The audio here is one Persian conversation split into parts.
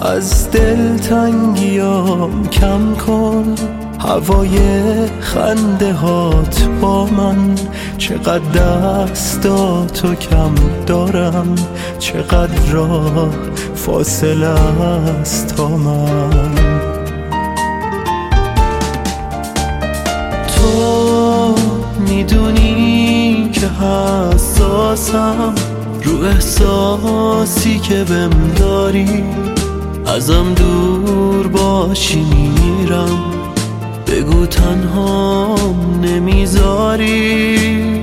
از دلتنگیام کم کن، هوای خنده هات با من. چقدر دستاتو کم دارم، چقدر راه فاصله است تا من. تو میدونی که حساسم رو احساسی که بهم داری، ازم دور باشی میرم، بگو تنهام نمیذاری.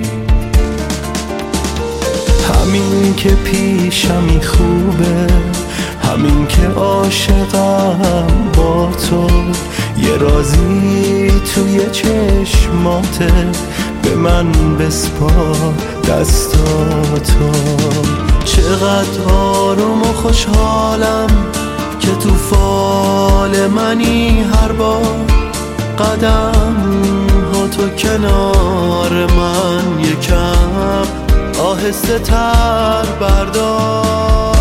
همین که پیشمی خوبه، همین که عاشقم با تو، یه رازی توی چشماته، به من بسپار دستاتو. چقدر آروم و خوشحالم که تو فال منی، هر بار قدم ها تو کنار من، یکم آهسته تر بردار.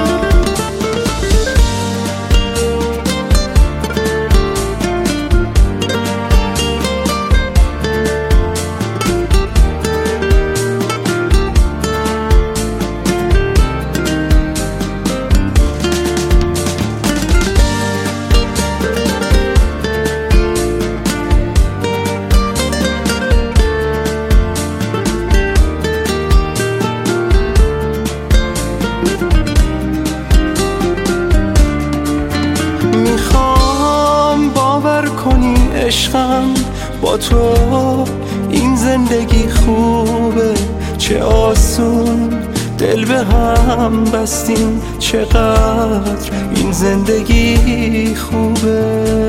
عشقم با تو این زندگی خوبه، چه آسون دل به هم بستیم، چقدر این زندگی خوبه.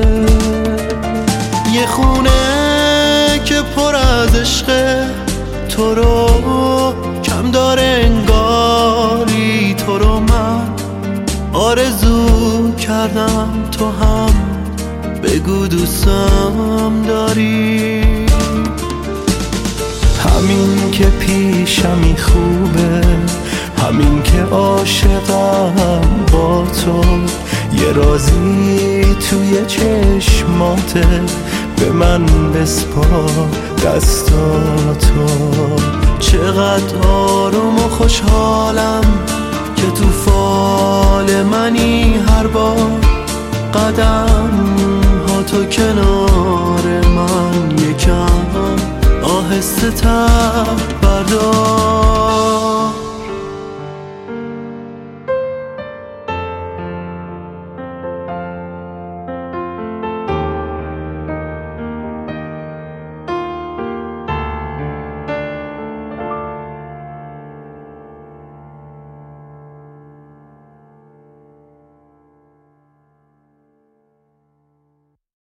یه خونه که پر از عشقه، تو رو کم داره انگاری، تو رو من آرزو کردم، تو هم بگو دوستم داری. همین که پیشمی خوبه، همین که عاشقم با تو، یه رازی توی چشماته، به من بسپار دستاتو. چقدر آروم و خوشحالم که تو فال منی، هر بار قدم تو کنار من، یکم آهسته تر بردار.